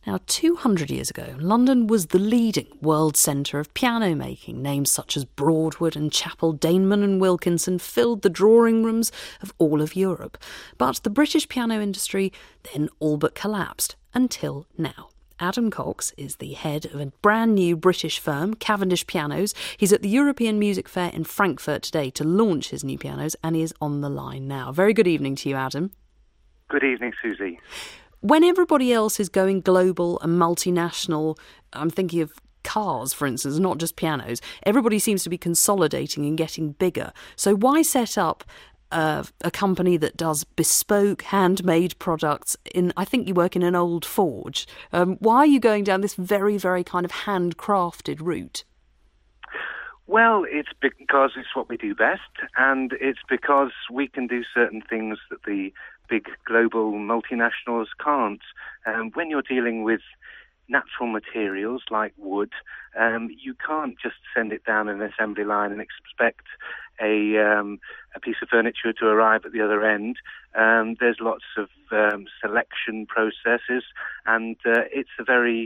Now, 200 years ago, London was the leading world centre of piano making. Names such as Broadwood and Chapel, Daneman and Wilkinson filled the drawing rooms of all of Europe. But the British piano industry then all but collapsed, until now. Adam Cox is the head of a brand new British firm, Cavendish Pianos. He's at the European Music Fair in Frankfurt today to launch his new pianos, and he is on the line now. Very good evening to you, Adam. Good evening, Susie. When everybody else is going global and multinational, I'm thinking of cars, for instance, not just pianos, everybody seems to be consolidating and getting bigger. So why set up a company that does bespoke, handmade products I think you work in an old forge. Why are you going down this very, very kind of handcrafted route? Well, it's because it's what we do best, and it's because we can do certain things that the big global multinationals can't. When you're dealing with natural materials like wood, you can't just send it down an assembly line and expect a piece of furniture to arrive at the other end. There's lots of selection processes, and it's a very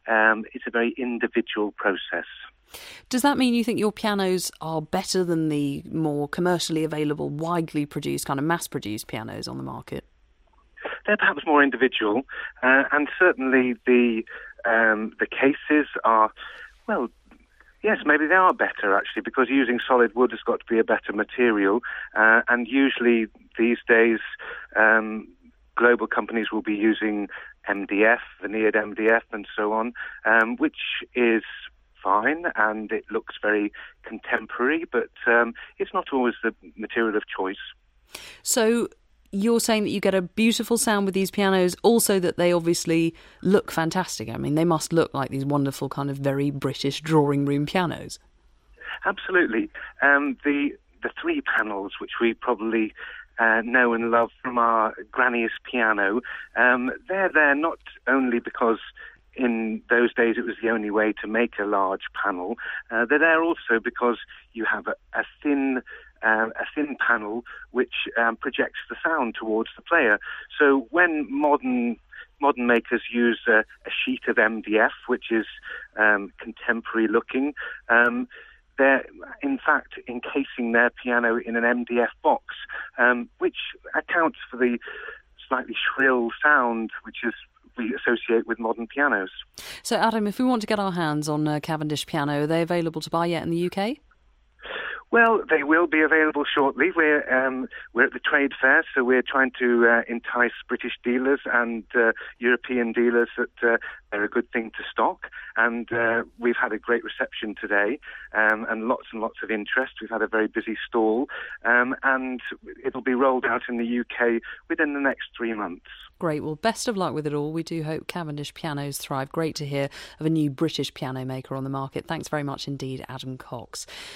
individual process. Does that mean you think your pianos are better than the more commercially available, widely produced, kind of mass-produced pianos on the market? They're perhaps more individual, and certainly the cases are, well, yes, maybe they are better actually, because using solid wood has got to be a better material, and usually these days global companies will be using MDF, veneered MDF, and so on, which is fine, and it looks very contemporary, but it's not always the material of choice. So you're saying that you get a beautiful sound with these pianos, also that they obviously look fantastic. I mean, they must look like these wonderful kind of very British drawing room pianos. Absolutely. The three panels, which we probably know and love from our granny's piano, they're there not only because in those days it was the only way to make a large panel. They're there also because you have a thin panel which projects the sound towards the player. So when modern makers use a sheet of MDF, which is contemporary looking, they're in fact encasing their piano in an MDF box, which accounts for the slightly shrill sound which we associate with modern pianos. So, Adam, if we want to get our hands on a Cavendish piano, are they available to buy yet in the UK? Well, they will be available shortly. We're at the trade fair, so we're trying to entice British dealers and European dealers that they're a good thing to stock. And we've had a great reception today, and lots of interest. We've had a very busy stall, and it'll be rolled out in the UK within the next 3 months. Great. Well, best of luck with it all. We do hope Cavendish pianos thrive. Great to hear of a new British piano maker on the market. Thanks very much indeed, Adam Cox.